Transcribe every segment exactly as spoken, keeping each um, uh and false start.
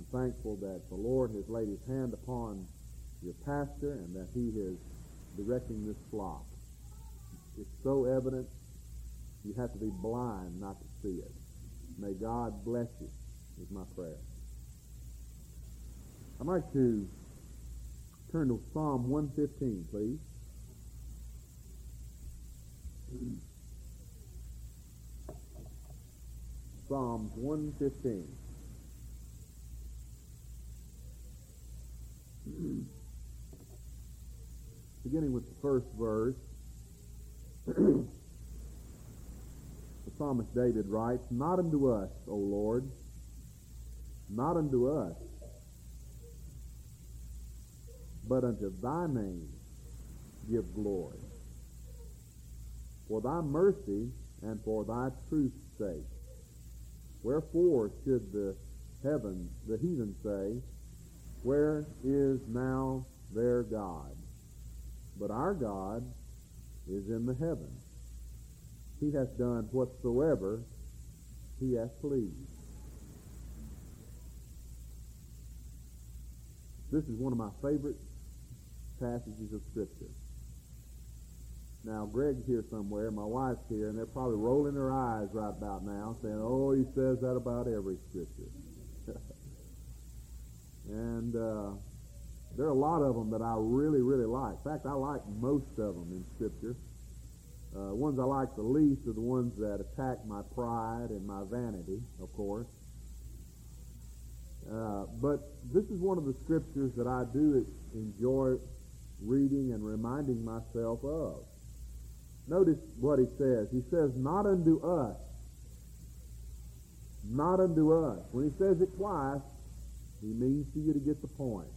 thankful that the Lord has laid his hand upon your pastor and that he is directing this flock. It's so evident you have to be blind not to see it. May God bless you, is my prayer. I'd like to turn to Psalm one fifteen, please. Psalms one fifteen. Beginning with the first verse, the psalmist David writes, "Not unto us, O Lord, not unto us, but unto thy name give glory, for thy mercy and for thy truth's sake. Wherefore should the heaven, the heathen say, Where is now their God? But our God is in the heavens. He hath done whatsoever he hath pleased." This is one of my favorite passages of Scripture. Now, Greg's here somewhere, my wife's here, and they're probably rolling their eyes right about now, saying, "Oh, he says that about every Scripture." and uh, there are a lot of them that I really, really like. In fact, I like most of them in Scripture. Uh, ones I like the least are the ones that attack my pride and my vanity, of course. Uh, but this is one of the Scriptures that I do enjoy reading and reminding myself of. Notice what he says. He says, "Not unto us." Not unto us. When he says it twice, he means for you to get the point.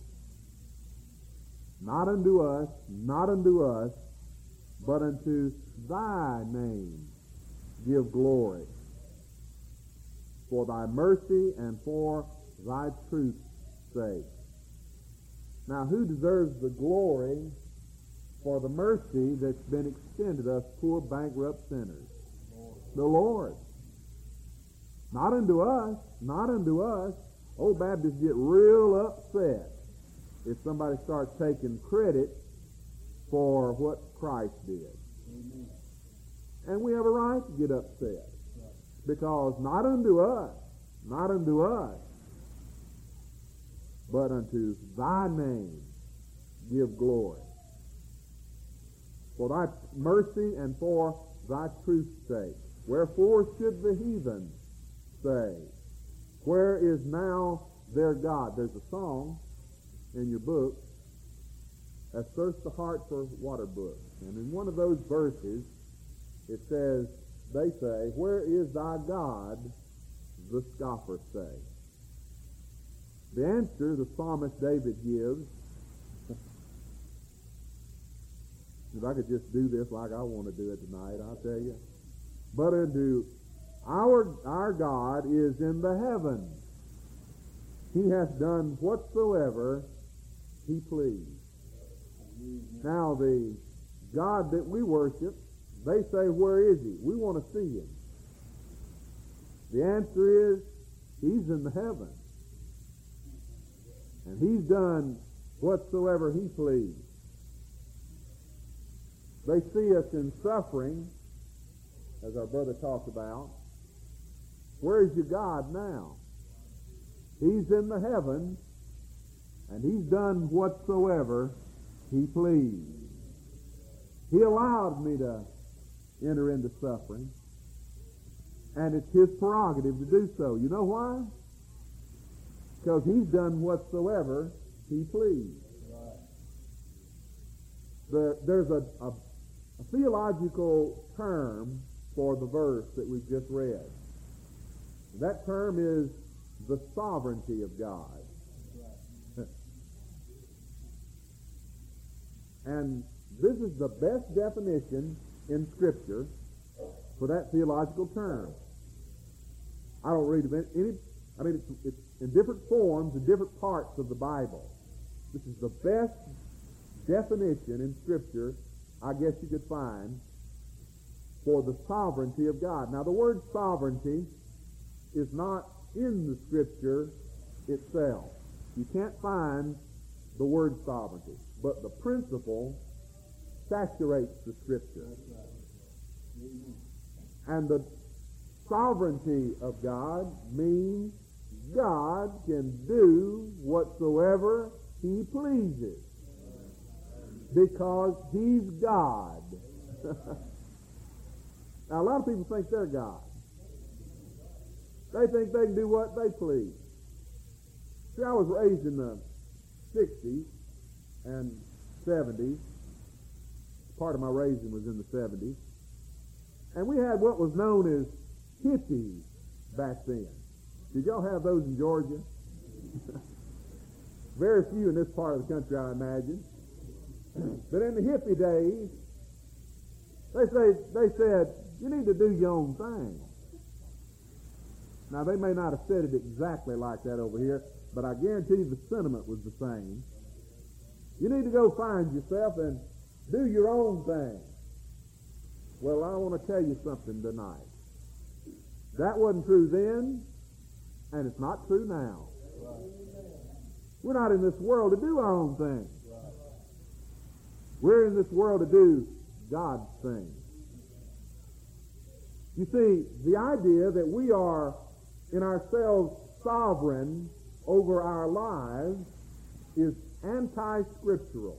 Not unto us, not unto us, but unto thy name give glory, for thy mercy and for thy truth's sake. Now, who deserves the glory for the mercy that's been extended us poor bankrupt sinners? Lord. The Lord. Not unto us, not unto us. Old Baptists get real upset if somebody starts taking credit for what Christ did. Amen. And we have a right to get upset. Right. Because not unto us, not unto us, but unto thy name give glory, for thy mercy and for thy truth's sake. Wherefore should the heathen say, Where is now their God? There's a song in your book that thirsts the heart for water brooks. And in one of those verses, it says, they say, Where is thy God? The scoffers say. The answer the psalmist David gives, if I could just do this like I want to do it tonight, I'll tell you. But unto our, our God is in the heavens. He hath done whatsoever he pleased. Now the God that we worship, they say, Where is he? We want to see him. The answer is, he's in the heavens. And he's done whatsoever he pleased. They see us in suffering, as our brother talked about. Where's your God now? He's in the heavens, and he's done whatsoever he pleased. He allowed me to enter into suffering, and it's his prerogative to do so. You know why? Because he's done whatsoever he pleased. The, there's a, a, a theological term for the verse that we've just read. That term is the sovereignty of God. And this is the best definition in Scripture for that theological term. I don't read of any, I mean, it's, it's in different forms in different parts of the Bible. This is the best definition in Scripture I guess you could find for the sovereignty of God. Now, the word sovereignty is not in the Scripture itself. You can't find the word sovereignty, but the principle saturates the Scripture. And the sovereignty of God means God can do whatsoever He pleases because He's God. Now, a lot of people think they're God. They think they can do what they please. See, I was raised in the sixties and seventies. Part of my raising was in the seventies. And we had what was known as hippies back then. Did y'all have those in Georgia? Very few in this part of the country, I imagine. But in the hippie days, they say they said, you need to do your own thing. Now, they may not have said it exactly like that over here, but I guarantee you the sentiment was the same. You need to go find yourself and do your own thing. Well, I want to tell you something tonight. That wasn't true then, and it's not true now. We're not in this world to do our own thing. We're in this world to do God's thing. You see, the idea that we are in ourselves sovereign over our lives is anti-scriptural.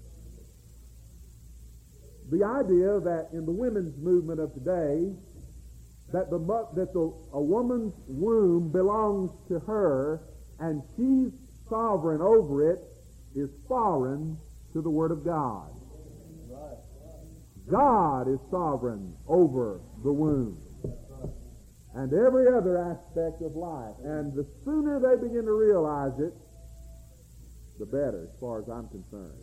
The idea that in the women's movement of today, that the that the, a woman's womb belongs to her and she's sovereign over it is foreign to the Word of God. God is sovereign over the womb and every other aspect of life. And the sooner they begin to realize it, the better, as far as I'm concerned.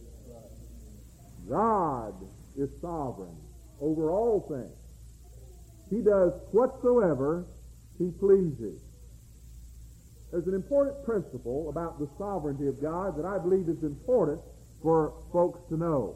God is sovereign over all things. He does whatsoever He pleases. There's an important principle about the sovereignty of God that I believe is important for folks to know.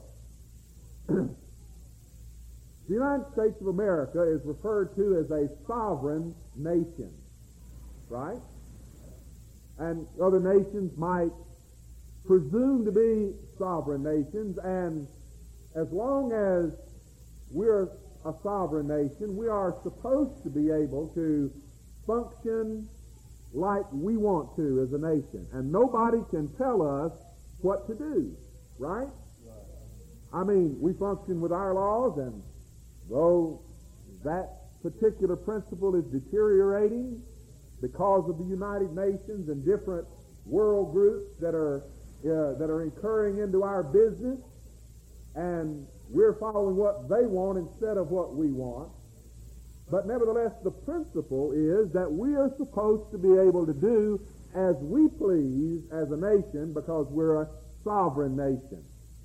The United States of America is referred to as a sovereign nation, right? And other nations might presume to be sovereign nations, and as long as we're a sovereign nation, we are supposed to be able to function like we want to as a nation. And nobody can tell us what to do, right? I mean, we function with our laws, and though that particular principle is deteriorating because of the United Nations and different world groups that are uh, that are incurring into our business, and we're following what they want instead of what we want. But nevertheless, the principle is that we are supposed to be able to do as we please as a nation because we're a sovereign nation.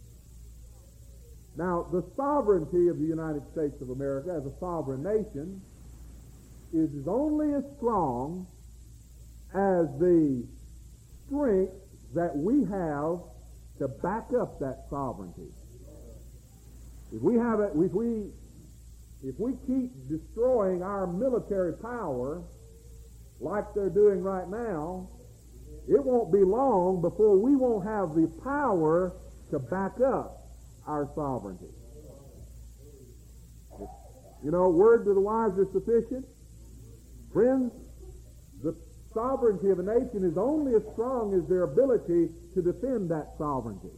Now, the sovereignty of the United States of America as a sovereign nation is only as strong as the strength that we have to back up that sovereignty. If we have it, if we if we keep destroying our military power like they're doing right now, it won't be long before we won't have the power to back up our sovereignty. You know, word to the wise is sufficient. Friends, the sovereignty of a nation is only as strong as their ability to defend that sovereignty.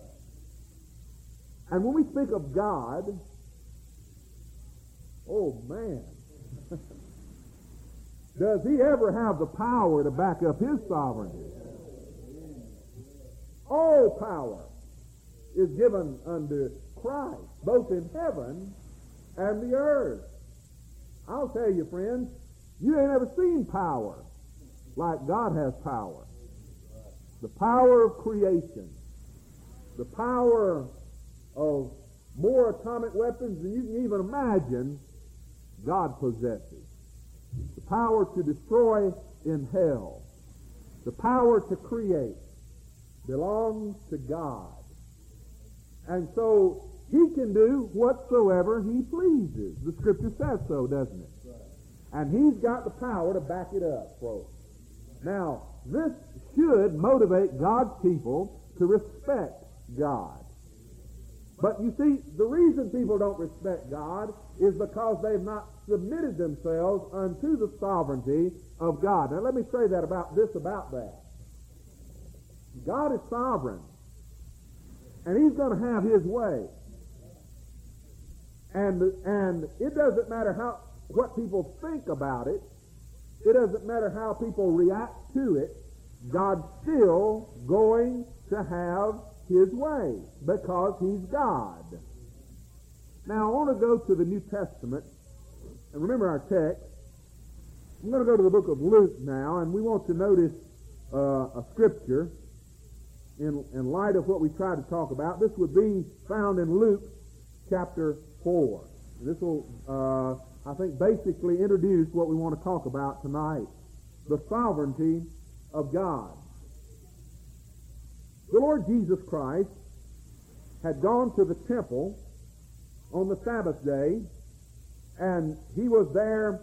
And when we speak of God, oh man, does He ever have the power to back up His sovereignty? All power is given unto Christ, both in heaven and the earth. I'll tell you, friends, you ain't ever seen power like God has power. The power of creation, the power of more atomic weapons than you can even imagine, God possesses. The power to destroy in hell, the power to create belongs to God. And so He can do whatsoever He pleases. The Scripture says so, doesn't it? And He's got the power to back it up, folks. Now, this should motivate God's people to respect God. But you see, the reason people don't respect God is because they've not submitted themselves unto the sovereignty of God. Now let me say that about this about that. God is sovereign, and He's going to have His way. And and it doesn't matter how what people think about it. It doesn't matter how people react to it. God's still going to have His way because He's God. Now I want to go to the New Testament, and remember our text. I'm going to go to the book of Luke now, and we want to notice uh, a scripture in, in light of what we try to talk about. This would be found in Luke chapter four. This will, uh, I think, basically introduce what we want to talk about tonight, the sovereignty of God. The Lord Jesus Christ had gone to the temple on the Sabbath day, and He was there,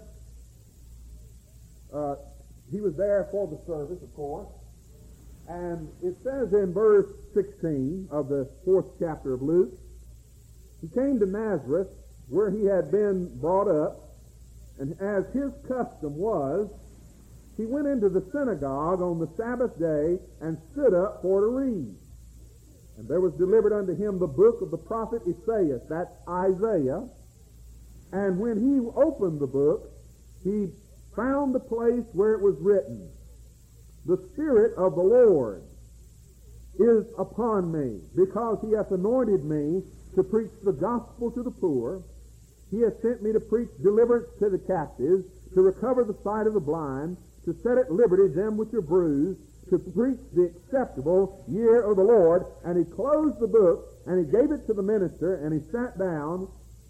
uh, He was there for the service, of course, and it says in verse sixteen of the fourth chapter of Luke, He came to Nazareth, where He had been brought up, and as His custom was, He went into the synagogue on the Sabbath day and stood up for to read. And there was delivered unto Him the book of the prophet Isaiah, that's Isaiah. And when He opened the book, He found the place where it was written, The Spirit of the Lord is upon me, because He hath anointed me to preach the gospel to the poor. He hath sent me to preach deliverance to the captives, to recover the sight of the blind, to set at liberty them which are bruised, to preach the acceptable year of the Lord. And He closed the book, and He gave it to the minister, and He sat down,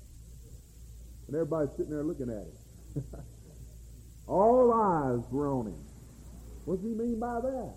and everybody's sitting there looking at Him. All eyes were on Him. What does He mean by that?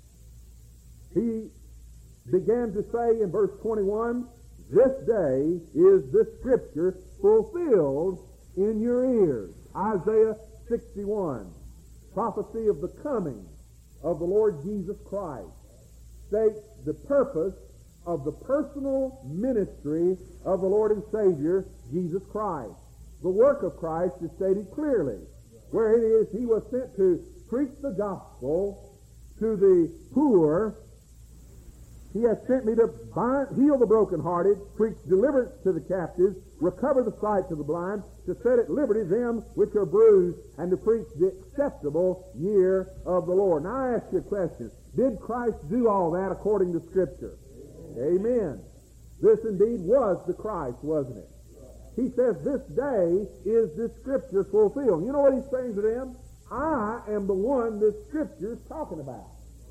He began to say in verse twenty-one, This day is this scripture fulfilled in your ears. Isaiah sixty-one, prophecy of the coming of the Lord Jesus Christ, states the purpose of the personal ministry of the Lord and Savior, Jesus Christ. The work of Christ is stated clearly, where it is He was sent to preach the gospel to the poor. He has sent me to bind, heal the brokenhearted, preach deliverance to the captives, recover the sight to the blind, to set at liberty them which are bruised, and to preach the acceptable year of the Lord. Now I ask you a question. Did Christ do all that according to Scripture? Amen. Amen. This indeed was the Christ, wasn't it? He says, this day is this Scripture fulfilled. You know what He's saying to them? I am the one this Scripture is talking about.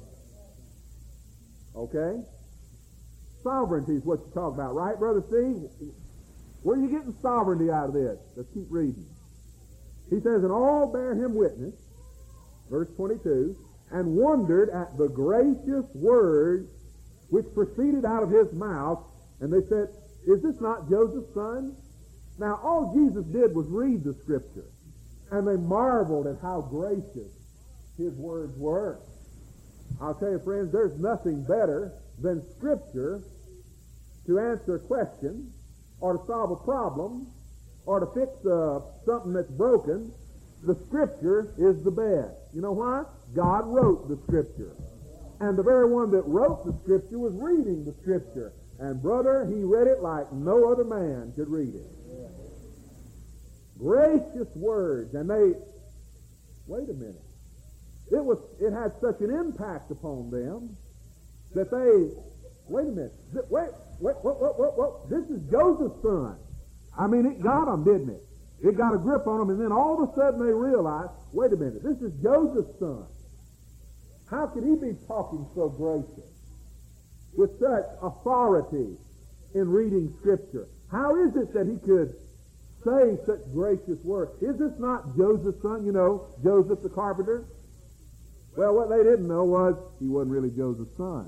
Okay? Sovereignty is what you talk about, right, Brother Steve? Where are you getting sovereignty out of this? Let's keep reading. He says, and all bear Him witness, verse twenty-two, and wondered at the gracious words which proceeded out of His mouth. And they said, is this not Joseph's son? Now, all Jesus did was read the Scripture, and they marveled at how gracious His words were. I'll tell you, friends, there's nothing better than Scripture to answer a question, or to solve a problem, or to fix uh, something that's broken. The Scripture is the best. You know why? God wrote the Scripture. And the very one that wrote the Scripture was reading the Scripture. And brother, he read it like no other man could read it. Gracious words. And they, wait a minute. It was. It had such an impact upon them that they, wait a minute, th- wait, wait, wait, wait, wait, wait, this is Joseph's son. I mean, it got them, didn't it? It got a grip on them, and then all of a sudden they realized, wait a minute, this is Joseph's son. How could he be talking so gracious, with such authority in reading Scripture? How is it that he could say such gracious words? Is this not Joseph's son? You know, Joseph the carpenter? Well, what they didn't know was he wasn't really Joseph's son.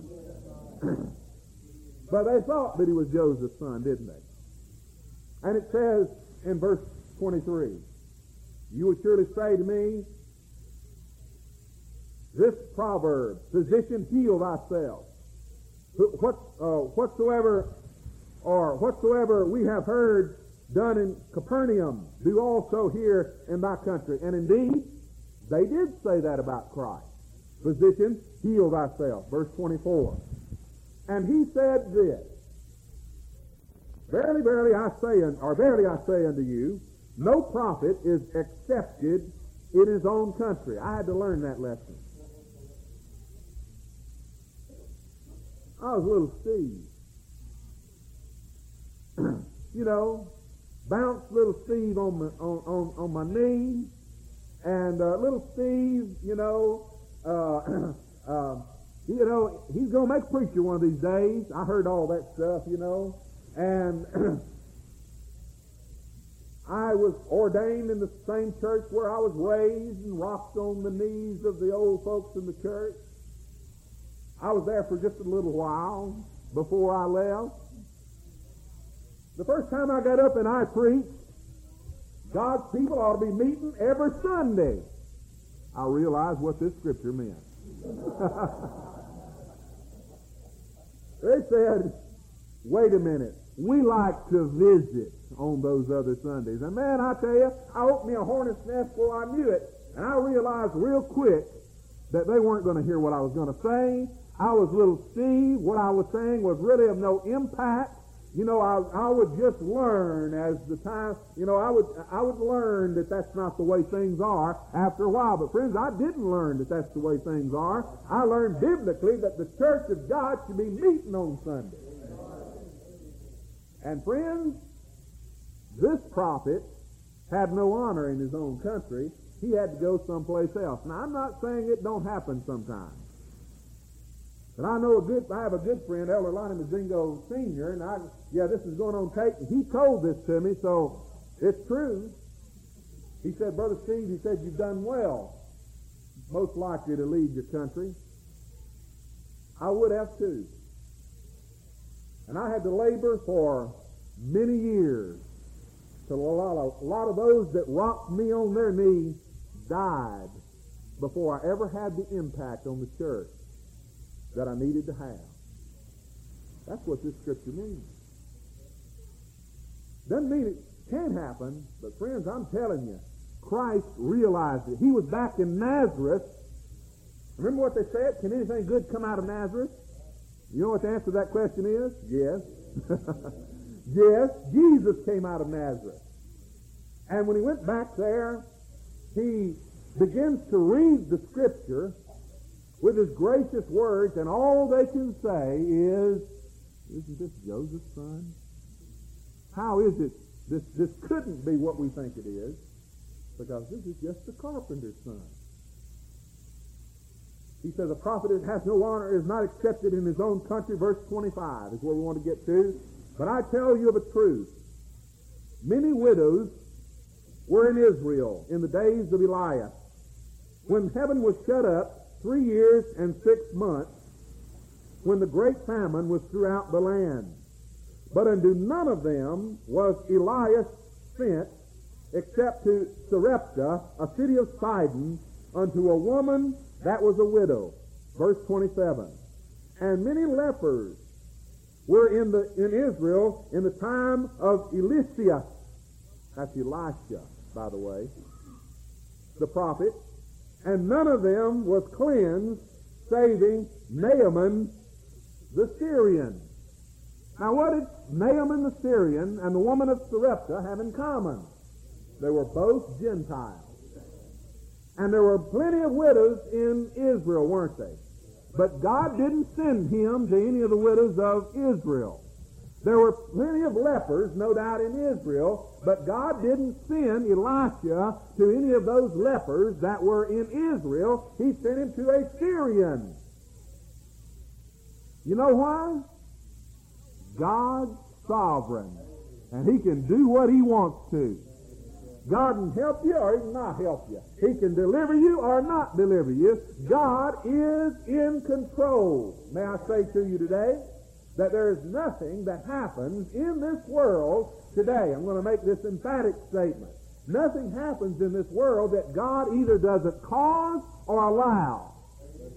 But they thought that he was Joseph's son, didn't they? And it says in verse twenty-three, you would surely say to me, this proverb, physician, heal thyself. What, uh, whatsoever, or whatsoever we have heard done in Capernaum, do also here in thy country. And indeed, they did say that about Christ. Physician, heal thyself. Verse twenty-four. And he said this, Verily, verily, I say, or verily I say unto you, no prophet is accepted in his own country. I had to learn that lesson. I was little Steve. You know, bounced little Steve on my, on, on, on my knee, and uh, little Steve, you know, uh, uh, you know, he's going to make a preacher one of these days. I heard all that stuff, you know, and I was ordained in the same church where I was raised and rocked on the knees of the old folks in the church. I was there for just a little while before I left. The first time I got up and I preached, God's people ought to be meeting every Sunday. I realized what this scripture meant. They said, wait a minute, we like to visit on those other Sundays. And man, I tell you, I opened me a hornet's nest before I knew it, and I realized real quick that they weren't going to hear what I was going to say. I was little Steve. What I was saying was really of no impact. You know, I, I would just learn as the time, you know, I would I would learn that that's not the way things are after a while. But friends, I didn't learn that that's the way things are. I learned biblically that the church of God should be meeting on Sunday. And friends, this prophet had no honor in his own country. He had to go someplace else. Now, I'm not saying it don't happen sometimes. But I know a good, I have a good friend, Elder Lonnie Mazingo Senior, and I, yeah, this is going on tape. He told this to me, so it's true. He said, Brother Steve, he said, you've done well, most likely to lead your country. I would have too. And I had to labor for many years till a lot of, a lot of those that rocked me on their knee died before I ever had the impact on the church that I needed to have. That's what this scripture means. Doesn't mean it can't happen, but friends, I'm telling you, Christ realized it. He was back in Nazareth. Remember what they said? Can anything good come out of Nazareth? You know what the answer to that question is? Yes. Yes, Jesus came out of Nazareth. And when he went back there, he begins to read the scripture with his gracious words, and all they can say is, isn't this Joseph's son? How is it? This, this couldn't be what we think it is, because this is just the carpenter's son. He says, a prophet that has no honor is not accepted in his own country. Verse twenty-five is where we want to get to. But I tell you of a truth. Many widows were in Israel in the days of Elias, when heaven was shut up three years and six months, when the great famine was throughout the land. But unto none of them was Elias sent, except to Sarepta, a city of Sidon, unto a woman that was a widow. Verse twenty-seven. And many lepers were in the in Israel in the time of Elisha. That's Elisha, by the way, the prophet. And none of them was cleansed, saving Naaman the Syrian. Now, what did Naaman the Syrian and the woman of Sarepta have in common? They were both Gentiles. And there were plenty of widows in Israel, weren't they? But God didn't send him to any of the widows of Israel. There were plenty of lepers, no doubt, in Israel, but God didn't send Elisha to any of those lepers that were in Israel. He sent him to a Syrian. You know why? God's sovereign, and he can do what he wants to. God can help you or he can not help you. He can deliver you or not deliver you. God is in control. May I say to you today that there is nothing that happens in this world today. I'm going to make this emphatic statement. Nothing happens in this world that God either doesn't cause or allow.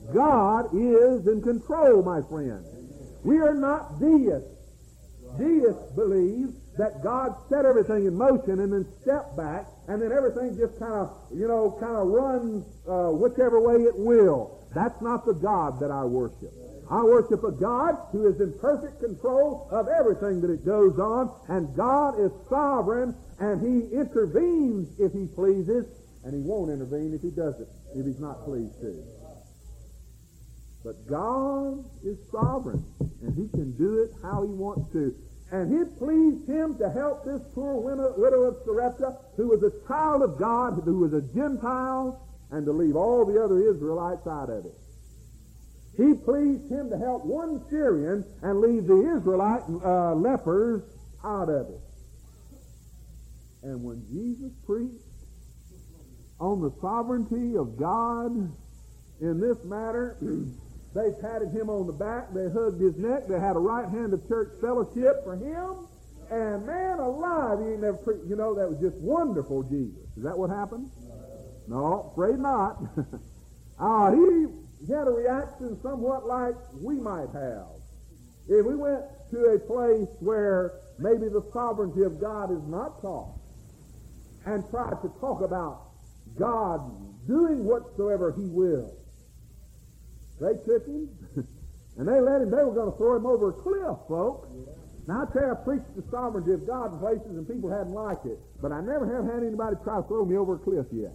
God is in control, my friend. We are not deists. Deists believe that God set everything in motion and then stepped back, and then everything just kind of, you know, kind of runs uh, whichever way it will. That's not the God that I worship. I worship a God who is in perfect control of everything that it goes on, and God is sovereign, and He intervenes if He pleases, and He won't intervene if He doesn't, if He's not pleased to. But God is sovereign, and He can do it how He wants to. And it pleased Him to help this poor widow of Sarepta, who was a child of God, who was a Gentile, and to leave all the other Israelites out of it. He pleased Him to help one Syrian and leave the Israelite uh, lepers out of it. And when Jesus preached on the sovereignty of God in this matter, they patted Him on the back, they hugged His neck, they had a right hand of church fellowship for Him, and man alive, He ain't never preached. You know, that was just wonderful, Jesus. Is that what happened? No, afraid not. Ah, he... He had a reaction somewhat like we might have. If we went to a place where maybe the sovereignty of God is not taught and tried to talk about God doing whatsoever He will, they took Him and they let Him, they were going to throw Him over a cliff, folks. Now, I tell you, I preached the sovereignty of God in places and people hadn't liked it, but I never have had anybody try to throw me over a cliff yet.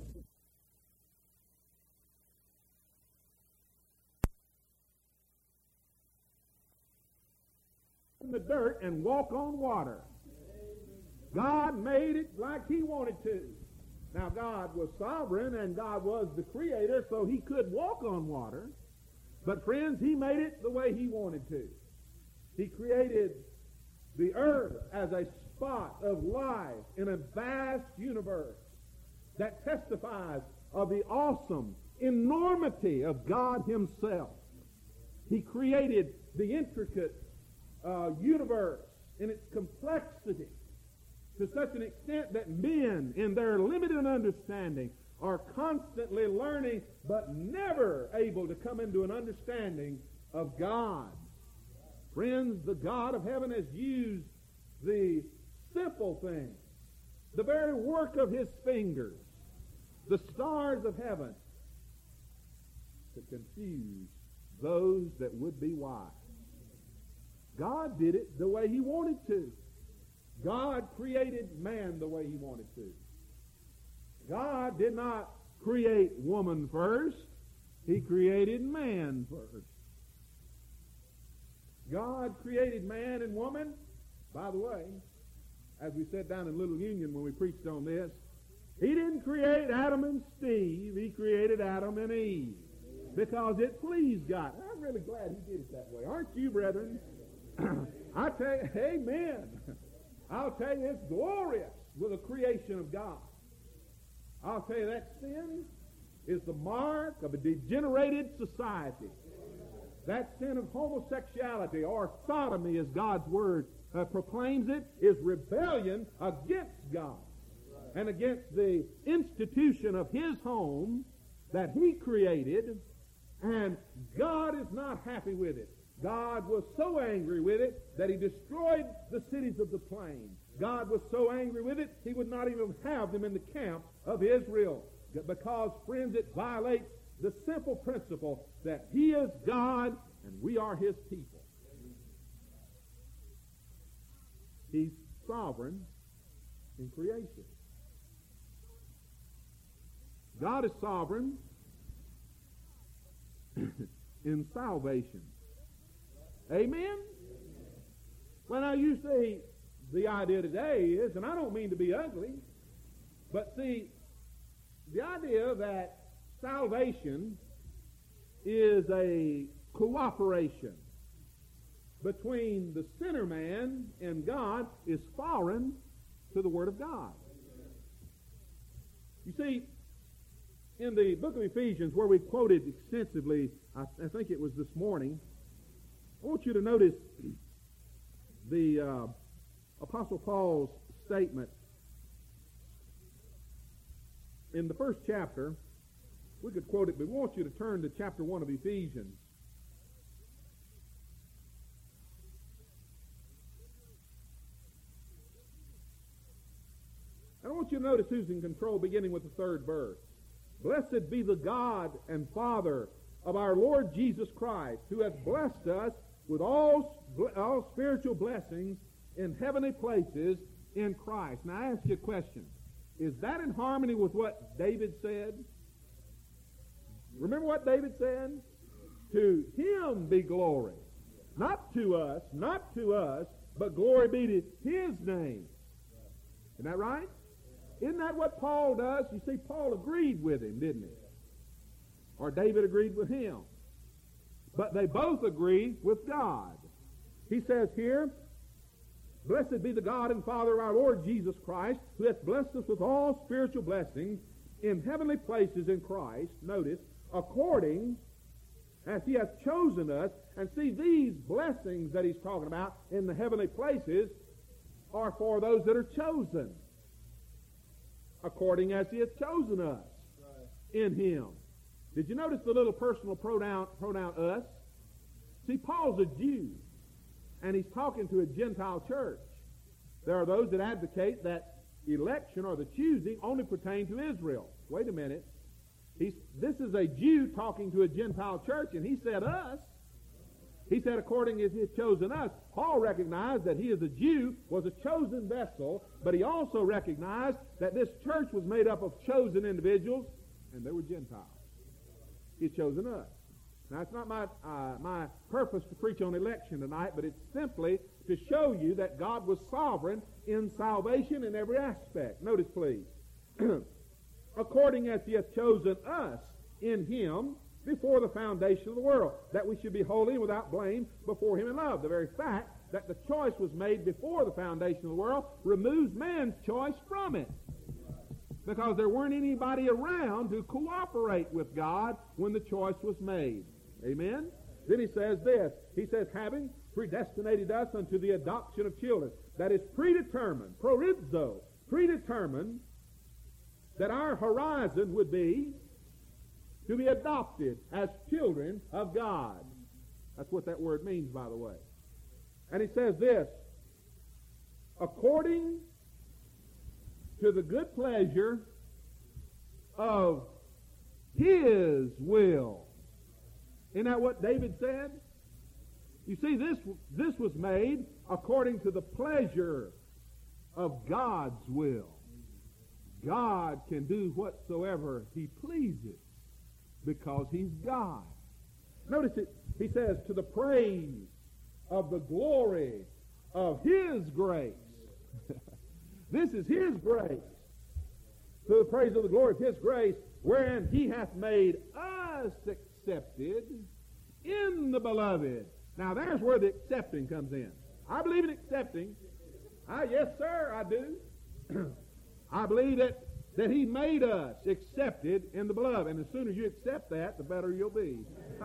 In the dirt and walk on water. God made it like He wanted to. Now, God was sovereign and God was the creator, so He could walk on water. But friends, He made it the way He wanted to. He created the earth as a spot of life in a vast universe that testifies of the awesome enormity of God Himself. He created the intricate Uh, universe in its complexity to such an extent that men, in their limited understanding, are constantly learning but never able to come into an understanding of God. Friends, the God of heaven has used the simple things, the very work of His fingers, the stars of heaven, to confuse those that would be wise. God did it the way He wanted to. God created man the way He wanted to. God did not create woman first. He created man first. God created man and woman. By the way, as we said down in Little Union when we preached on this, He didn't create Adam and Steve. He created Adam and Eve because it pleased God. I'm really glad He did it that way. Aren't you, brethren? I tell you, amen. I'll tell you, it's glorious with the creation of God. I'll tell you, that sin is the mark of a degenerated society. That sin of homosexuality, or sodomy as God's word uh, proclaims it, is rebellion against God and against the institution of His home that He created, and God is not happy with it. God was so angry with it that He destroyed the cities of the plain. God was so angry with it, He would not even have them in the camp of Israel. Because, friends, it violates the simple principle that He is God and we are His people. He's sovereign in creation. God is sovereign in salvation. Amen? Well, now you see, the idea today is, and I don't mean to be ugly, but see, the idea that salvation is a cooperation between the sinner man and God is foreign to the Word of God. You see, in the book of Ephesians, where we quoted extensively, I, I think it was this morning, I want you to notice the uh, Apostle Paul's statement in the first chapter, We could quote it, but we want you to turn to chapter one of Ephesians. And I want you to notice who's in control, beginning with the third verse. Blessed be the God and Father of our Lord Jesus Christ, who hath blessed us with all, all spiritual blessings in heavenly places in Christ. Now I ask you a question. Is that in harmony with what David said? Remember what David said? To him be glory. Not to us, not to us, but glory be to his name. Isn't that right? Isn't that what Paul does? You see, Paul agreed with him, didn't he? Or David agreed with him. But they both agree with God. He says here, blessed be the God and Father of our Lord Jesus Christ, who hath blessed us with all spiritual blessings in heavenly places in Christ. Notice, according as he hath chosen us. And see, these blessings that he's talking about in the heavenly places are for those that are chosen. According as he hath chosen us in him. Did you notice the little personal pronoun, pronoun us? See, Paul's a Jew, and he's talking to a Gentile church. There are those that advocate that election or the choosing only pertain to Israel. Wait a minute. He's, this is a Jew talking to a Gentile church, and he said us. He said, according as he has chosen us. Paul recognized that he as a Jew was a chosen vessel, but he also recognized that this church was made up of chosen individuals, and they were Gentiles. He had chosen us. Now, it's not my, uh, my purpose to preach on election tonight, but it's simply to show you that God was sovereign in salvation in every aspect. Notice, please. According as he hath chosen us in him before the foundation of the world, that we should be holy and without blame before him in love. The very fact that the choice was made before the foundation of the world removes man's choice from it. Because there weren't anybody around to cooperate with God when the choice was made. Amen? Then he says this. He says, having predestinated us unto the adoption of children. That is predetermined, prorizzo, predetermined that our horizon would be to be adopted as children of God. That's what that word means, by the way. And he says this, according to the good pleasure of his will. Isn't that what David said? You see, this, this was made according to the pleasure of God's will. God can do whatsoever he pleases because he's God. Notice it, he says, to the praise of the glory of his grace. This is his grace. To the praise of the glory of his grace, wherein he hath made us accepted in the beloved. Now there's where the accepting comes in. I believe in accepting. Ah, yes, sir, I do. I believe that, that he made us accepted in the beloved. And as soon as you accept that, the better you'll be.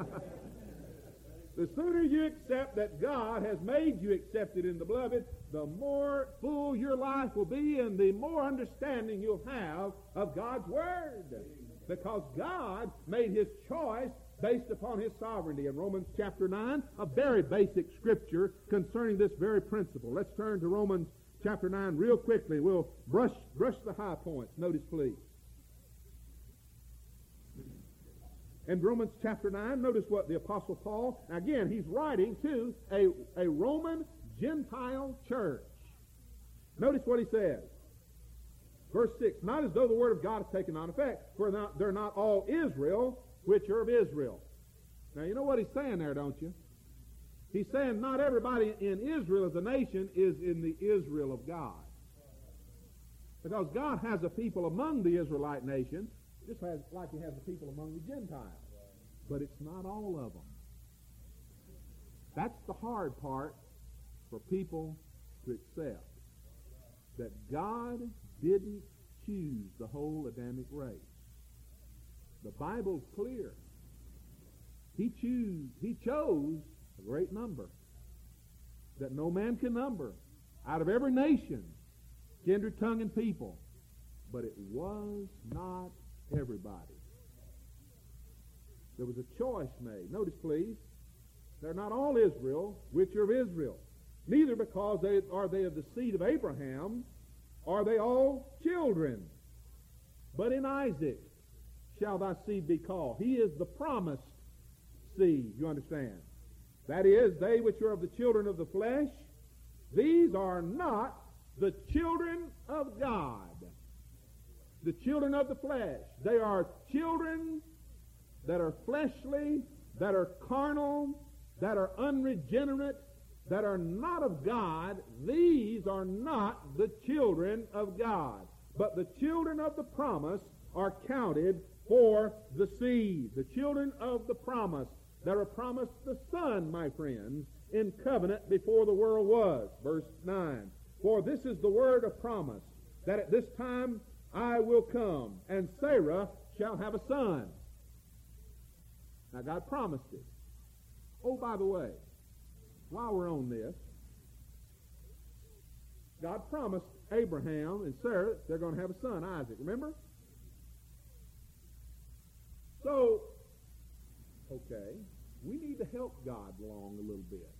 The sooner you accept that God has made you accepted in the beloved, the more full your life will be and the more understanding you'll have of God's Word. Because God made his choice based upon his sovereignty. In Romans chapter nine, a very basic scripture concerning this very principle. Let's turn to Romans chapter nine real quickly. We'll brush, brush the high points. Notice, please. In Romans chapter nine, notice what the Apostle Paul, again, he's writing to a, a Roman Gentile church. Notice what he says. Verse six, not as though the word of God is taken on effect, for not, they're not all Israel which are of Israel. Now, you know what he's saying there, don't you? He's saying not everybody in Israel as a nation is in the Israel of God. Because God has a people among the Israelite nation, just as, like he has the people among the Gentiles. But it's not all of them. That's the hard part for people to accept. That God didn't choose the whole Adamic race. The Bible's clear. He choose, he chose a great number that no man can number out of every nation, kindred, tongue, and people. But it was not everybody. There was a choice made. Notice, please, they're not all Israel, which are of Israel. Neither because they are they of the seed of Abraham, are they all children. But in Isaac shall thy seed be called. He is the promised seed, you understand. That is, they which are of the children of the flesh, these are not the children of God. The children of the flesh. They are children that are fleshly, that are carnal, that are unregenerate, that are not of God. These are not the children of God. But the children of the promise are counted for the seed. The children of the promise that are promised the Son, my friends, in covenant before the world was. Verse nine. For this is the word of promise, that at this time I will come, and Sarah shall have a son. Now God promised it. Oh, by the way, while we're on this, God promised Abraham and Sarah they're going to have a son, Isaac. Remember? So, okay, we need to help God along a little bit.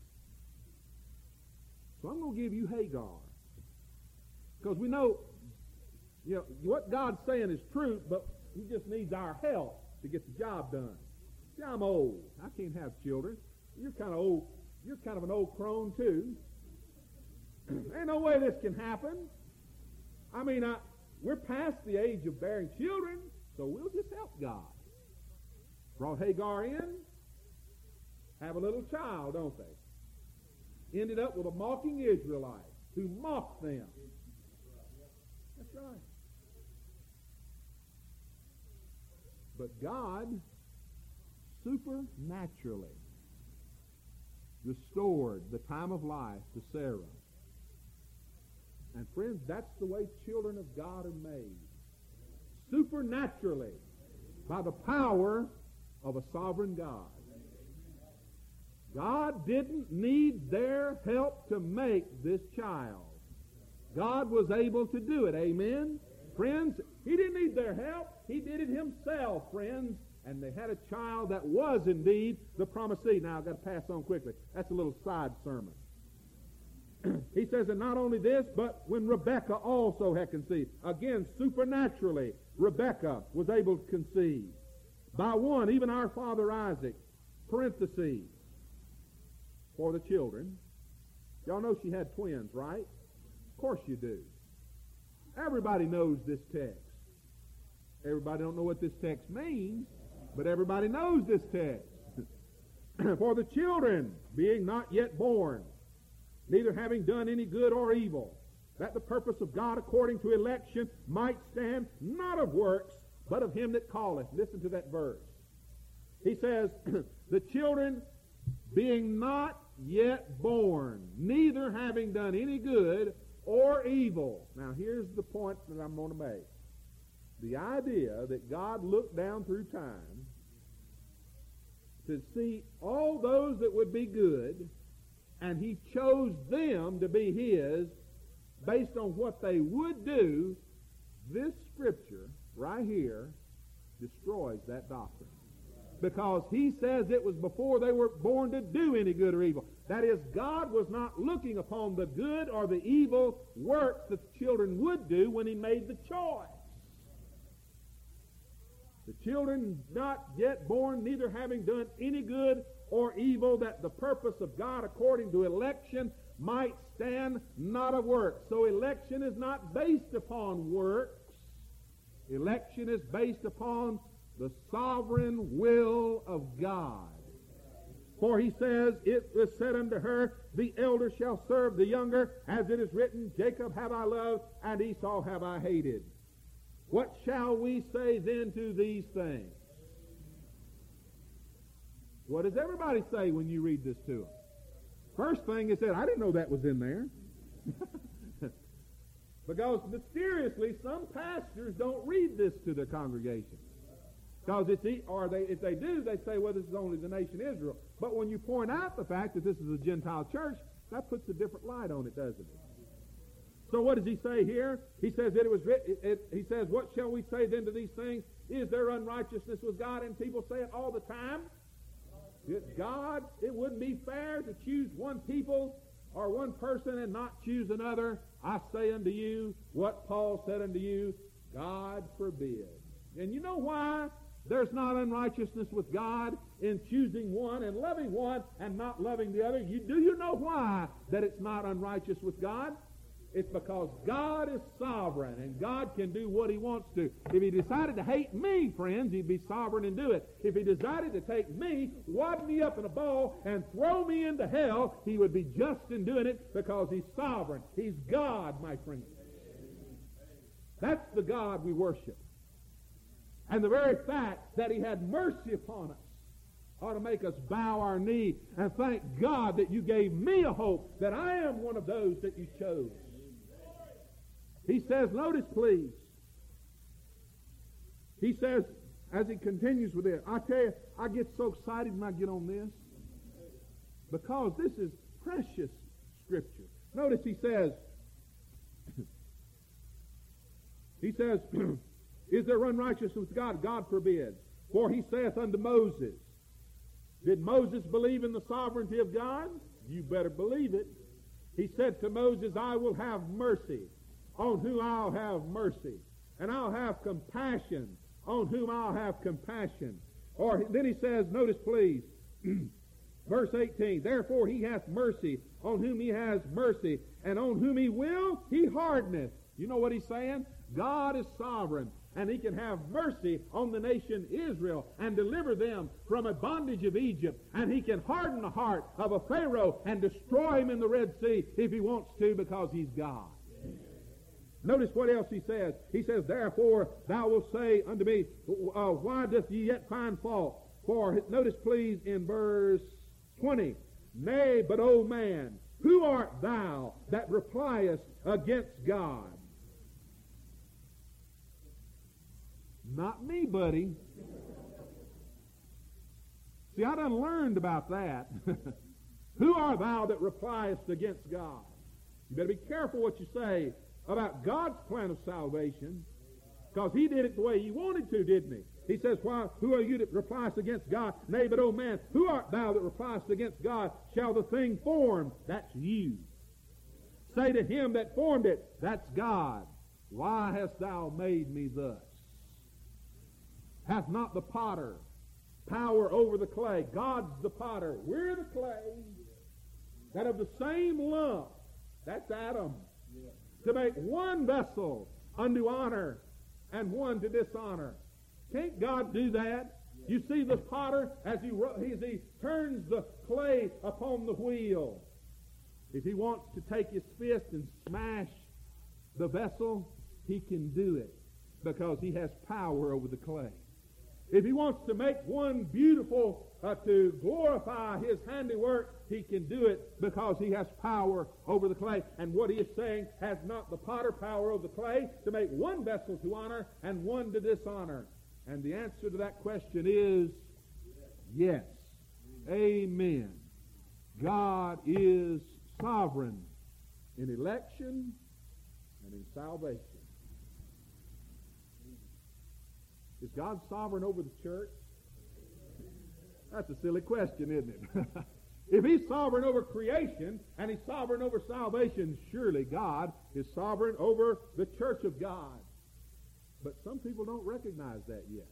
So I'm going to give you Hagar. Because we know, you know, what God's saying is true, but he just needs our help to get the job done. See, I'm old. I can't have children. You're kind of old. You're kind of an old crone, too. Ain't no way this can happen. I mean, I, we're past the age of bearing children, so we'll just help God. Brought Hagar in, have a little child, don't they? Ended up with a mocking Israelite who mocked them. That's right. But God supernaturally restored the time of life to Sarah. And friends, that's the way children of God are made. Supernaturally, by the power of a sovereign God. God didn't need their help to make this child. God was able to do it. Amen? Friends, he didn't need their help. He did it himself, friends. And they had a child that was indeed the promised seed. Now, I've got to pass on quickly. That's a little side sermon. He says, and not only this, but when Rebekah also had conceived. Again, supernaturally, Rebekah was able to conceive. By one, even our father Isaac, parentheses, for the children. Y'all know she had twins, right? Of course you do. Everybody knows this text. Everybody don't know what this text means, but everybody knows this text. For the children, being not yet born, neither having done any good or evil, that the purpose of God according to election might stand, not of works, but of him that calleth. Listen to that verse. He says, the children being not yet born, neither having done any good or evil. Now here's the point that I'm going to make. The idea that God looked down through time to see all those that would be good, and he chose them to be his based on what they would do, this scripture right here destroys that doctrine. Because he says it was before they were born to do any good or evil. That is, God was not looking upon the good or the evil works that the children would do when he made the choice. The children not yet born, neither having done any good or evil, that the purpose of God according to election might stand, not of works. So election is not based upon works. Election is based upon the sovereign will of God. For he says, it was said unto her, the elder shall serve the younger, as it is written, Jacob have I loved, and Esau have I hated. What shall we say then to these things? What does everybody say when you read this to them? First thing is that I didn't know that was in there. Because mysteriously, some pastors don't read this to their congregation. Because it's, or they, if they do, they say, well, this is only the nation Israel. But when you point out the fact that this is a Gentile church, that puts a different light on it, doesn't it? So what does he say here? He says that it was written, it, it, he says, what shall we say then to these things? Is there unrighteousness with God? And people say it all the time. It, God, it wouldn't be fair to choose one people or one person and not choose another. I say unto you what Paul said unto you, God forbid. And you know why there's not unrighteousness with God in choosing one and loving one and not loving the other? You, do you know why that it's not unrighteous with God? It's because God is sovereign and God can do what He wants to. If He decided to hate me, friends, He'd be sovereign and do it. If He decided to take me, wad me up in a ball, and throw me into hell, He would be just in doing it because He's sovereign. He's God, my friend. That's the God we worship. And the very fact that He had mercy upon us ought to make us bow our knee and thank God that You gave me a hope, that I am one of those that You chose. He says, notice please, he says, as he continues with it, I tell you, I get so excited when I get on this, because this is precious Scripture. Notice he says, he says, is there unrighteousness with God? God forbid. For he saith unto Moses, did Moses believe in the sovereignty of God? You better believe it. He said to Moses, I will have mercy on whom I'll have mercy, and I'll have compassion on whom I'll have compassion. Or then he says, notice please, verse eighteen, therefore he hath mercy on whom he has mercy, and on whom he will, he hardeneth. You know what he's saying? God is sovereign, and He can have mercy on the nation Israel and deliver them from a bondage of Egypt, and He can harden the heart of a Pharaoh and destroy him in the Red Sea if He wants to, because He's God. Notice what else he says. He says, therefore thou wilt say unto me, uh, why doth ye yet find fault? For, notice please in verse twenty, nay, but O man, who art thou that repliest against God? Not me, buddy. See, I done learned about that. Who art thou that repliest against God? You better be careful what you say about God's plan of salvation, because He did it the way He wanted to, didn't He? He says, why, who are you that repliest against God? Nay, but, O man, who art thou that repliest against God? Shall the thing formed, that's you, say to him that formed it, that's God, why hast thou made me thus? Hath not the potter power over the clay? God's the potter. We're the clay. That of the same lump, that's Adam, to make one vessel unto honor and one to dishonor. Can't God do that? You see the potter as he, as he turns the clay upon the wheel. If he wants to take his fist and smash the vessel, he can do it because he has power over the clay. If he wants to make one beautiful uh, to glorify his handiwork, he can do it because he has power over the clay. And what he is saying, has not the potter power over the clay to make one vessel to honor and one to dishonor? And the answer to that question is yes. Amen. God is sovereign in election and in salvation. Is God sovereign over the church? That's a silly question, isn't it? If He's sovereign over creation and He's sovereign over salvation, surely God is sovereign over the church of God. But some people don't recognize that yet.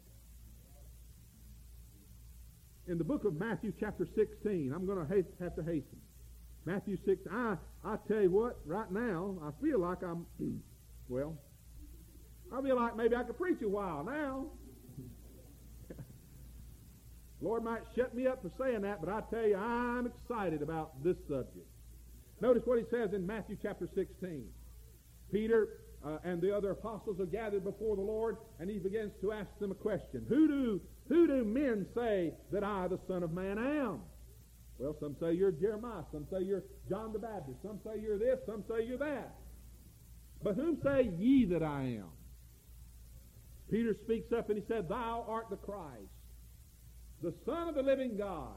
In the book of Matthew chapter sixteen, I'm going to have to hasten. Matthew six, I, I tell you what, right now, I feel like I'm, well, I feel like maybe I could preach a while now. Lord might shut me up for saying that, but I tell you, I'm excited about this subject. Notice what he says in Matthew chapter sixteen. Peter uh, and the other apostles are gathered before the Lord, and he begins to ask them a question. Who do, who do men say that I, the Son of Man, am? Well, some say you're Jeremiah, some say you're John the Baptist, some say you're this, some say you're that. But whom say ye that I am? Peter speaks up and he said, Thou art the Christ, the Son of the living God.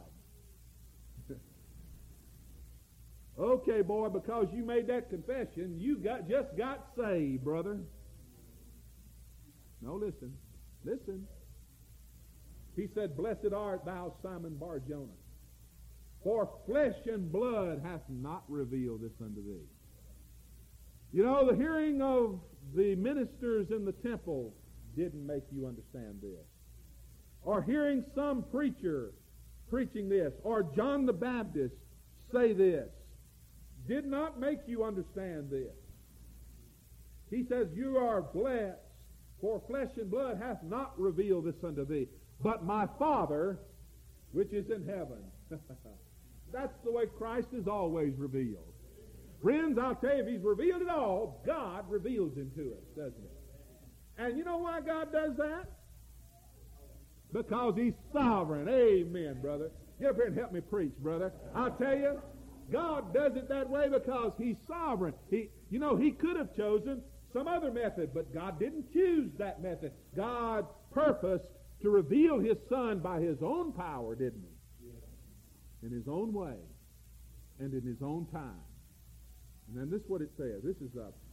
Okay, boy, because you made that confession, you got just got saved, brother. No, listen. Listen. He said, Blessed art thou, Simon Bar-Jonah, for flesh and blood hath not revealed this unto thee. You know, the hearing of the ministers in the temple didn't make you understand this. Or hearing some preacher preaching this, or John the Baptist say this, did not make you understand this. He says, you are blessed, for flesh and blood hath not revealed this unto thee, but my Father which is in heaven. That's the way Christ is always revealed. Friends, I'll tell you, if he's revealed it all, God reveals him to us, doesn't he? And you know why God does that? Because he's sovereign. Amen, brother. Get up here and help me preach, brother. I'll tell you, God does it that way because he's sovereign. He, you know, he could have chosen some other method, but God didn't choose that method. God purposed to reveal his Son by his own power, didn't he? In his own way and in his own time. And then this is what it says. This is up.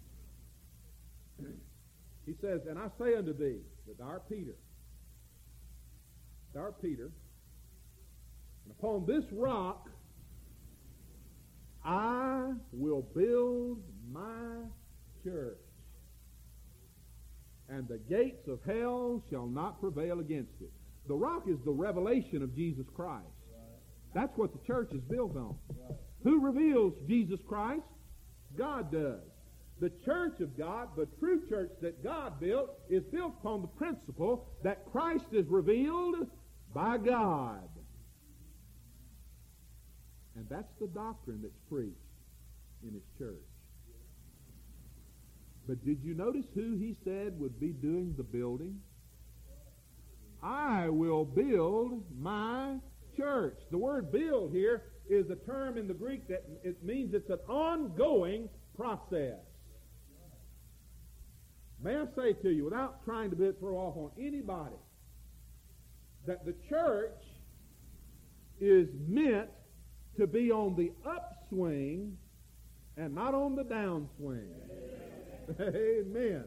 He says, and I say unto thee, that thou art Peter, thou art Peter, and upon this rock I will build my church, and the gates of hell shall not prevail against it. The rock is the revelation of Jesus Christ. That's what the church is built on. Who reveals Jesus Christ? God does. The church of God, the true church that God built, is built upon the principle that Christ is revealed by God. And that's the doctrine that's preached in his church. But did you notice who he said would be doing the building? I will build my church. The word build here is a term in the Greek that it means it's an ongoing process. May I say to you, without trying to throw off on anybody, that the church is meant to be on the upswing and not on the downswing. Amen.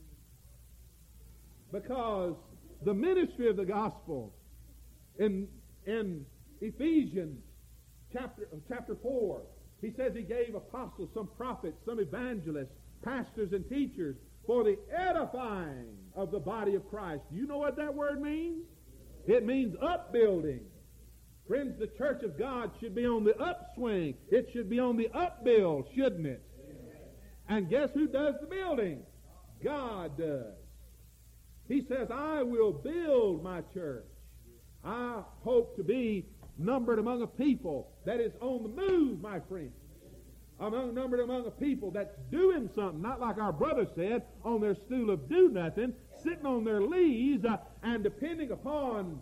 Because the ministry of the gospel in, in Ephesians chapter, chapter four, he says he gave apostles, some prophets, some evangelists, pastors and teachers for the edifying of the body of Christ. Do you know what that word means? It means upbuilding. Friends, the church of God should be on the upswing. It should be on the upbuild, shouldn't it? And guess who does the building? God does. He says, I will build my church. I hope to be numbered among a people that is on the move, my friends. Among numbered among a people that's doing something, not like our brother said, on their stool of do-nothing, sitting on their leaves uh, and depending upon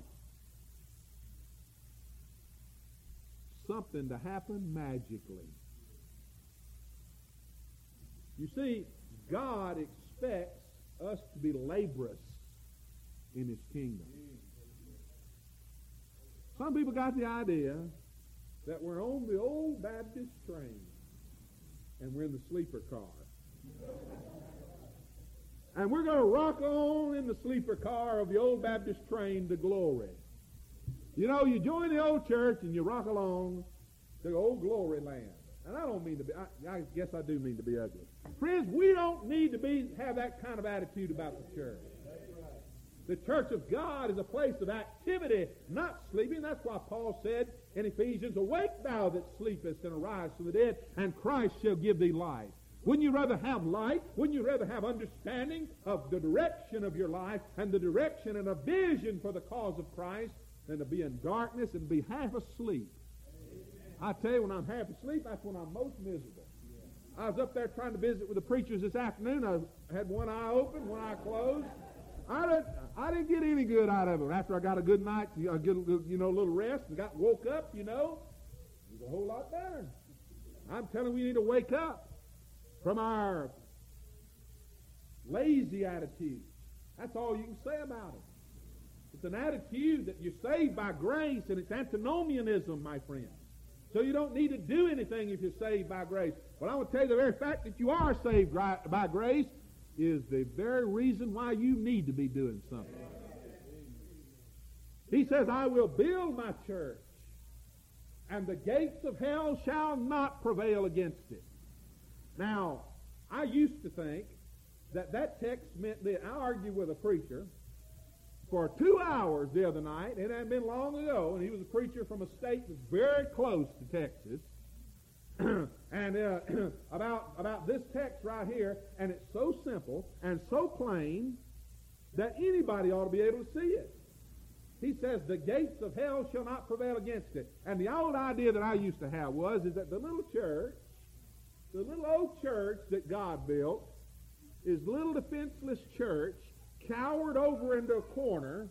something to happen magically. You see, God expects us to be laborers in his kingdom. Some people got the idea that we're on the old Baptist train and we're in the sleeper car. And we're going to rock on in the sleeper car of the old Baptist train to glory. You know, you join the old church and you rock along to old glory land. And I don't mean to be, I, I guess I do mean to be ugly. Friends, we don't need to be have that kind of attitude about the church. The church of God is a place of activity, not sleeping. That's why Paul said in Ephesians, awake thou that sleepest and arise from the dead, and Christ shall give thee light. Wouldn't you rather have light? Wouldn't you rather have understanding of the direction of your life and the direction and a vision for the cause of Christ than to be in darkness and be half asleep? I tell you, when I'm half asleep, that's when I'm most miserable. I was up there trying to visit with the preachers this afternoon. I had one eye open, one eye closed. I didn't, I didn't get any good out of it. After I got a good night, a good, you know, a little rest, and got woke up, you know, it was a whole lot better. I'm telling you, we need to wake up from our lazy attitude. That's all you can say about it. It's an attitude that you're saved by grace, and it's antinomianism, my friend. So you don't need to do anything if you're saved by grace. But I will tell you the very fact that you are saved by grace is the very reason why you need to be doing something. He says, I will build my church, and the gates of hell shall not prevail against it. Now, I used to think that that text meant that I argued with a preacher for two hours the other night. It had been long ago, and he was a preacher from a state that's very close to Texas. and uh, about about this text right here, and it's so simple and so plain that anybody ought to be able to see it. He says, the gates of hell shall not prevail against it. And the old idea that I used to have was is that the little church, the little old church that God built, is little defenseless church, cowered over into a corner,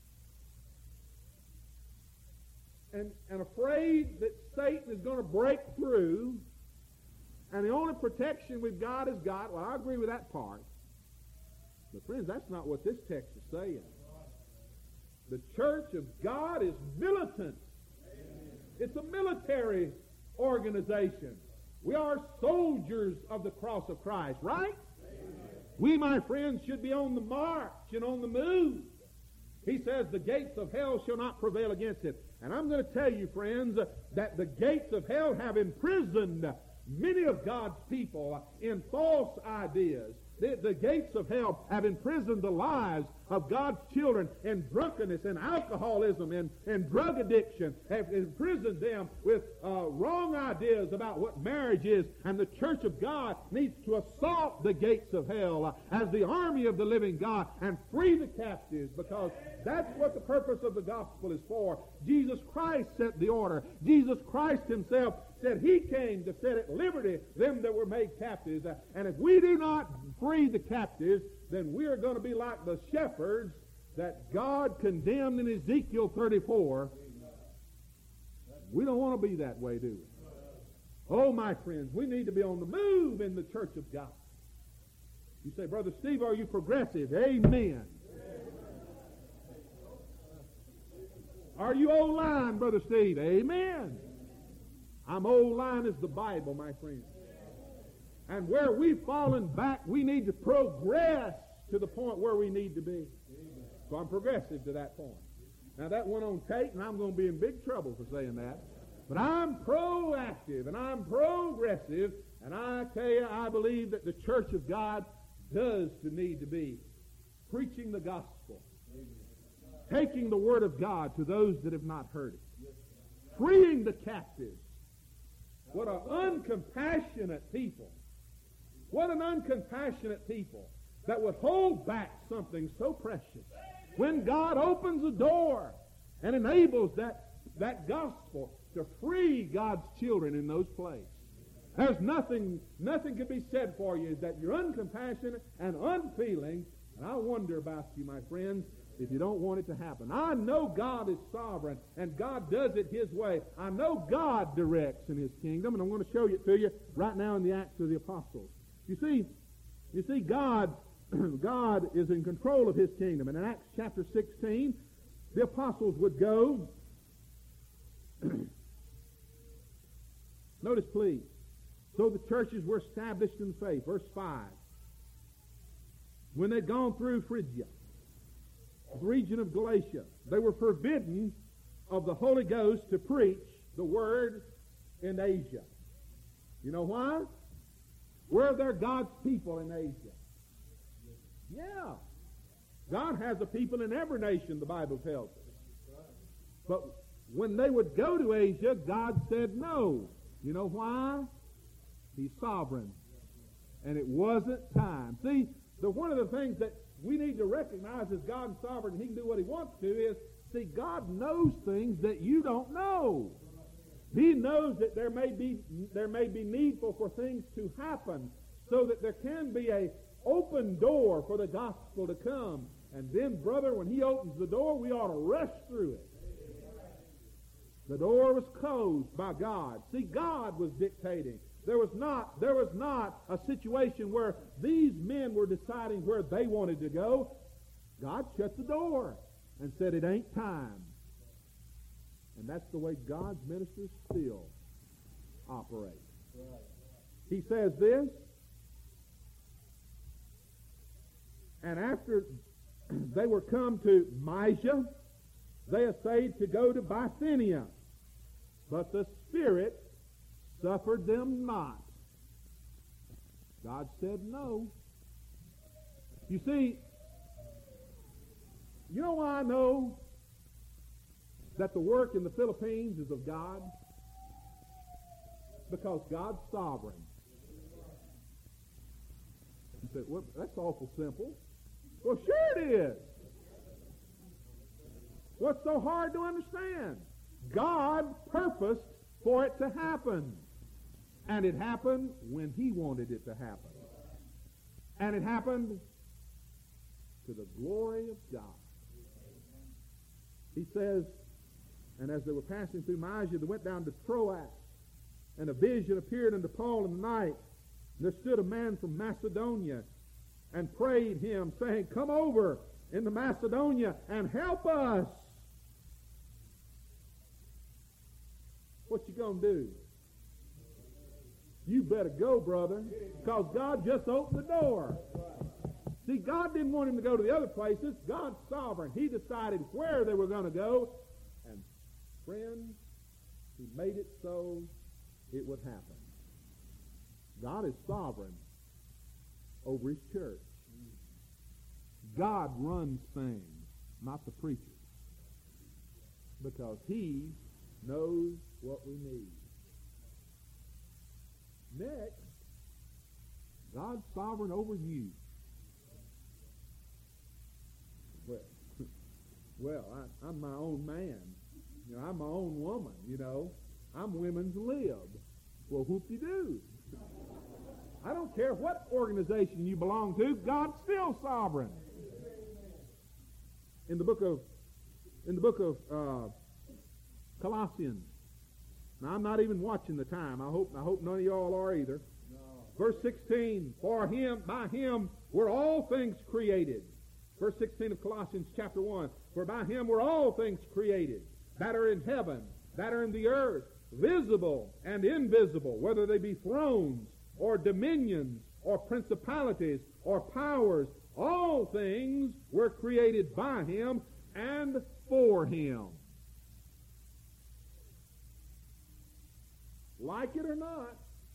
and, and afraid that Satan is going to break through, and the only protection we've got is God. Well, I agree with that part. But friends, that's not what this text is saying. The church of God is militant. It's a military organization. We are soldiers of the cross of Christ, right? We, my friends, should be on the march and on the move. He says the gates of hell shall not prevail against it. And I'm going to tell you, friends, that the gates of hell have imprisoned many of God's people in false ideas. The, the gates of hell have imprisoned the lives of God's children in drunkenness and alcoholism and, and drug addiction, have imprisoned them with uh, wrong ideas about what marriage is. And the church of God needs to assault the gates of hell uh, as the army of the living God and free the captives, because that's what the purpose of the gospel is for. Jesus Christ set the order. Jesus Christ himself said he came to set at liberty them that were made captives. Uh, and if we do not free the captives, then we are going to be like the shepherds that God condemned in Ezekiel thirty-four. We don't want to be that way, do we? Oh, my friends, we need to be on the move in the church of God. You say, Brother Steve, are you progressive? Amen. Are you old line, Brother Steve? Amen. I'm old line as the Bible, my friends. And where we've fallen back, we need to progress to the point where we need to be. So I'm progressive to that point. Now that went on tape, and I'm going to be in big trouble for saying that. But I'm proactive, and I'm progressive, and I tell you, I believe that the church of God does need to be preaching the gospel, taking the word of God to those that have not heard it, freeing the captives. What an uncompassionate people. What an uncompassionate people that would hold back something so precious. When God opens a door and enables that, that gospel to free God's children in those places. There's nothing, nothing can be said for you is that you're uncompassionate and unfeeling. And I wonder about you, my friends, if you don't want it to happen. I know God is sovereign, and God does it His way. I know God directs in His kingdom, and I'm going to show it to you right now in the Acts of the Apostles. You see, you see, God, God is in control of His kingdom. And in Acts chapter sixteen, the apostles would go. Notice, please. So the churches were established in faith. Verse five. When they'd gone through Phrygia, the region of Galatia, they were forbidden of the Holy Ghost to preach the word in Asia. You know why? Were there God's people in Asia? Yeah. God has a people in every nation, the Bible tells us. But when they would go to Asia, God said no. You know why? He's sovereign. And it wasn't time. See, the, one of the things that we need to recognize as God is sovereign and He can do what He wants to is, see, God knows things that you don't know. He knows that there may be there may be needful for things to happen so that there can be a open door for the gospel to come. And then, brother, when He opens the door, we ought to rush through it. The door was closed by God. See, God was dictating. There was not there was not a situation where these men were deciding where they wanted to go. God shut the door and said, it ain't time. And that's the way God's ministers still operate. He says this, And after they were come to Mysia, they essayed to go to Bithynia. But the Spirit suffered them not. God said no. You see, you know why I know that the work in the Philippines is of God? Because God's sovereign. You say, well, that's awful simple. Well, sure it is. What's so hard to understand? God purposed for it to happen. And it happened when He wanted it to happen. And it happened to the glory of God. He says, and as they were passing through Mysia, they went down to Troas. And a vision appeared unto Paul in the night. And there stood a man from Macedonia and prayed him, saying, come over into Macedonia and help us. What you gonna do? You better go, brother, because God just opened the door. See, God didn't want him to go to the other places. God's sovereign. He decided where they were going to go. And friends, He made it so it would happen. God is sovereign over His church. God runs things, not the preachers. Because He knows what we need. Next, God's sovereign over you. Well, well I, I'm my own man. You know, I'm my own woman, you know. I'm women's lib. Well, whoop-de-doo. I don't care what organization you belong to, God's still sovereign. In the book of in the book of uh, Colossians. Now, I'm not even watching the time. I hope I hope none of y'all are either. No. Verse sixteen, for Him, by Him were all things created. Verse sixteen of Colossians chapter one, for by Him were all things created, that are in heaven, that are in the earth, visible and invisible, whether they be thrones, or dominions, or principalities, or powers. All things were created by Him and for Him. Like it or not,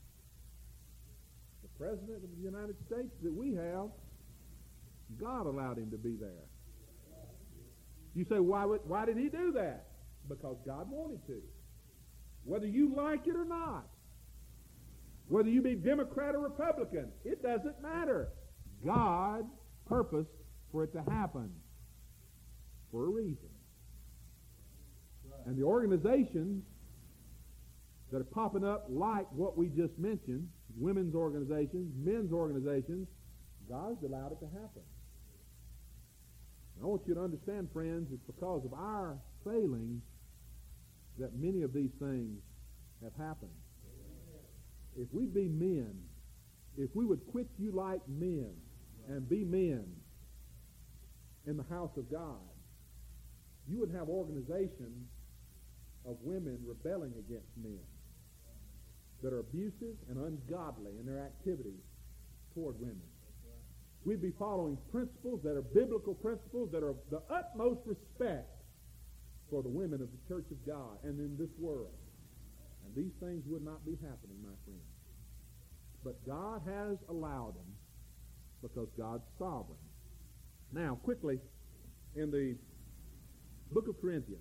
the President of the United States that we have, God allowed him to be there. You say, why would, why did He do that? Because God wanted to. Whether you like it or not, whether you be Democrat or Republican, it doesn't matter. God purposed for it to happen for a reason. And the organizations that are popping up like what we just mentioned, women's organizations, men's organizations, God's allowed it to happen. And I want you to understand, friends, it's because of our failings that many of these things have happened. If we be men, if we would quit you like men and be men in the house of God, you would have organizations of women rebelling against men that are abusive and ungodly in their activities toward women. We'd be following principles that are biblical principles that are of the utmost respect for the women of the church of God and in this world. And these things would not be happening, my friends. But God has allowed them because God's sovereign. Now, quickly, in the book of Corinthians,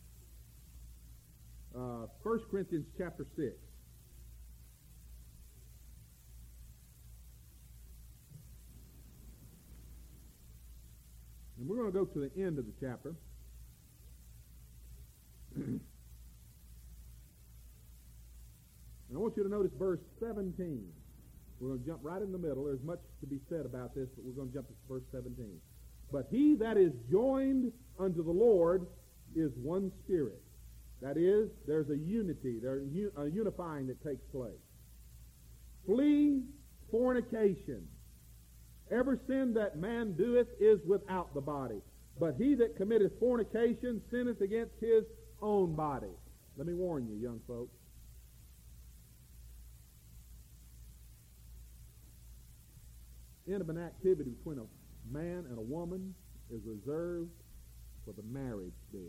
uh, First Corinthians chapter six. And we're going to go to the end of the chapter. And I want you to notice verse seventeen. We're going to jump right in the middle. There's much to be said about this, but we're going to jump to verse seventeen. But he that is joined unto the Lord is one spirit. That is, there's a unity, there's a unifying that takes place. Flee fornication. Every sin that man doeth is without the body. But he that committeth fornication sinneth against his own body. Let me warn you, young folks. Intimate activity between a man and a woman is reserved for the marriage bed.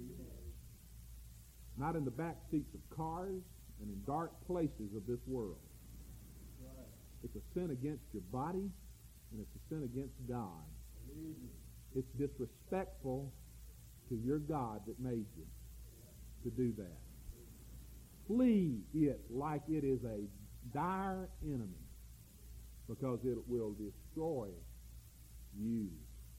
Not in the back seats of cars and in dark places of this world. It's a sin against your body, and it's a sin against God. It's disrespectful to your God that made you to do that. Flee it like it is a dire enemy, because it will destroy you.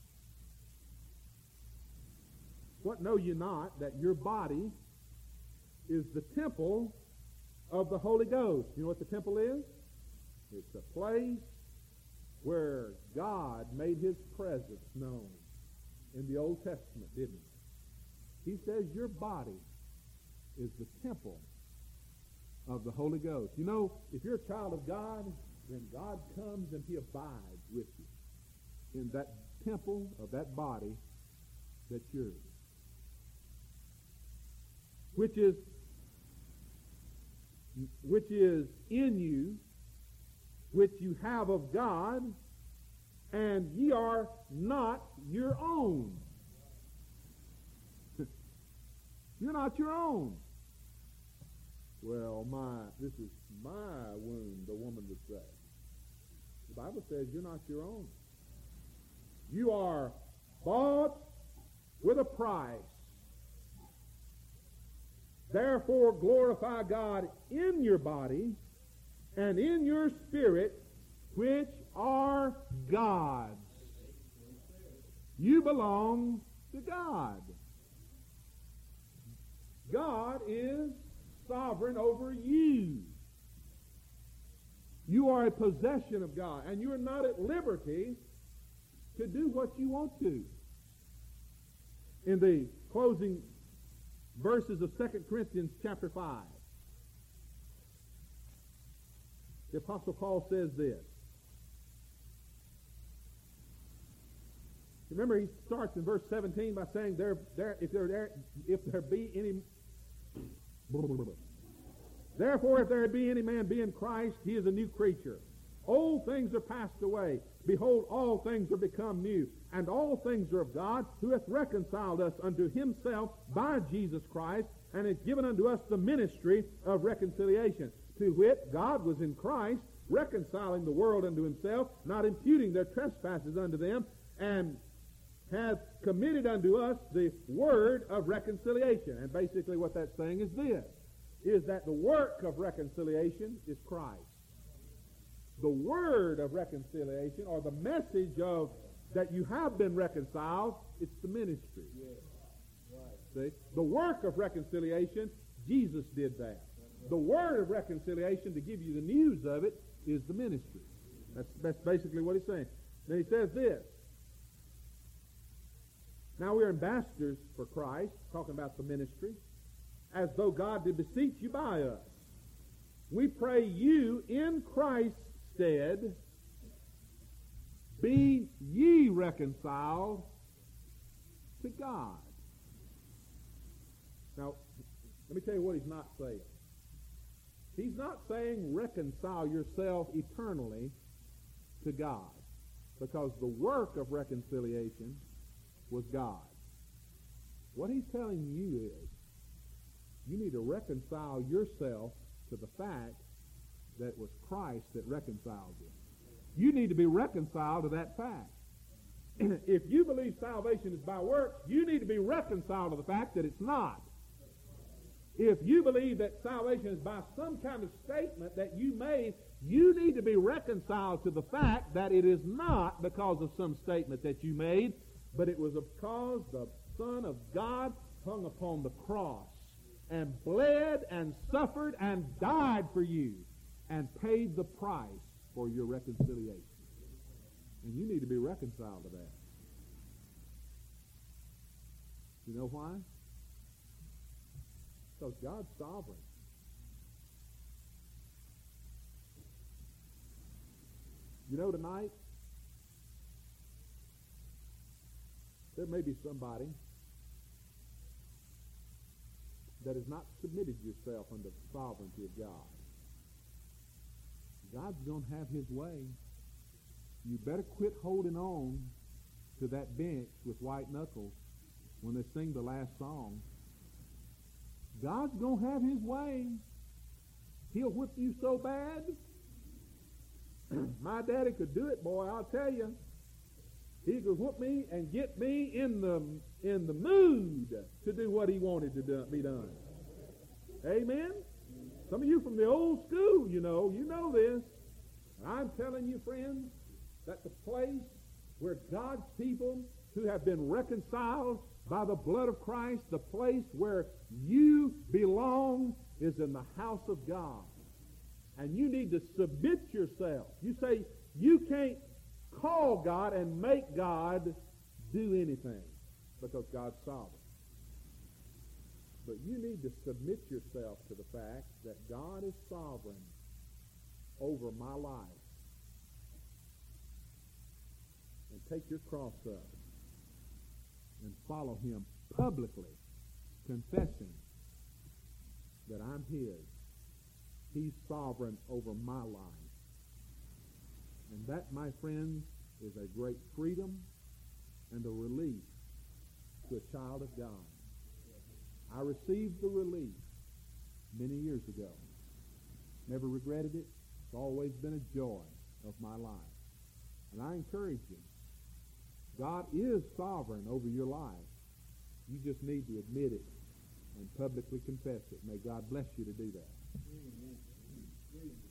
What know you not, that your body is the temple of the Holy Ghost? You know what the temple is? It's a place where God made his presence known in the Old Testament, didn't he? He says your body is the temple of the Holy Ghost. You know, if you're a child of God, then God comes and he abides with you in that temple of that body that's yours, which is which is in you, which you have of God, and ye are not your own. You're not your own. Well, my this is my wound, the woman would say. The Bible says you're not your own. You are bought with a price. Therefore, glorify God in your body and in your spirit, which are God's. You belong to God. God is sovereign over you. You are a possession of God, and you are not at liberty to do what you want to. In the closing verses of Second Corinthians chapter five, the Apostle Paul says this. Remember, he starts in verse seventeen by saying, "There, there, if there, there, if there be any, therefore, if there be any man be in Christ, he is a new creature. Old things are passed away. Behold, all things are become new. And all things are of God, who hath reconciled us unto himself by Jesus Christ, and hath given unto us the ministry of reconciliation. To wit, God was in Christ, reconciling the world unto himself, not imputing their trespasses unto them, and hath committed unto us the word of reconciliation." And basically what that's saying is this, is that the work of reconciliation is Christ. The word of reconciliation, or the message of that you have been reconciled, it's the ministry. Yes. Right. See? The work of reconciliation, Jesus did that. The word of reconciliation, to give you the news of it, is the ministry. That's, that's basically what he's saying. Then he says this. Now we are ambassadors for Christ, talking about the ministry, as though God did beseech you by us. We pray you in Christ's stead, be ye reconciled to God. Now, let me tell you what he's not saying. He's not saying reconcile yourself eternally to God, because the work of reconciliation was God. What he's telling you is, you need to reconcile yourself to the fact that it was Christ that reconciled you. You need to be reconciled to that fact. If you believe salvation is by works, you need to be reconciled to the fact that it's not. If you believe that salvation is by some kind of statement that you made, you need to be reconciled to the fact that it is not because of some statement that you made, but it was because the Son of God hung upon the cross and bled and suffered and died for you and paid the price for your reconciliation. And you need to be reconciled to that. You know why? Because God's sovereign. You know, tonight, there may be somebody that has not submitted yourself under the sovereignty of God. God's going to have his way. You better quit holding on to that bench with white knuckles when they sing the last song. God's going to have his way. He'll whip you so bad. My daddy could do it, boy, I'll tell you. He could whoop me and get me in the in the mood to do what he wanted to do, be done. Amen? Some of you from the old school, you know, you know this. I'm telling you, friends, that the place where God's people who have been reconciled by the blood of Christ, the place where you belong is in the house of God. And you need to submit yourself. You say, you can't call God and make God do anything because God's sovereign. But you need to submit yourself to the fact that God is sovereign over my life. And take your cross up and follow him publicly, confessing that I'm his. He's sovereign over my life. And that, my friends, is a great freedom and a relief to a child of God. I received the relief many years ago. Never regretted it. It's always been a joy of my life. And I encourage you, God is sovereign over your life. You just need to admit it and publicly confess it. May God bless you to do that. Amen. Amen.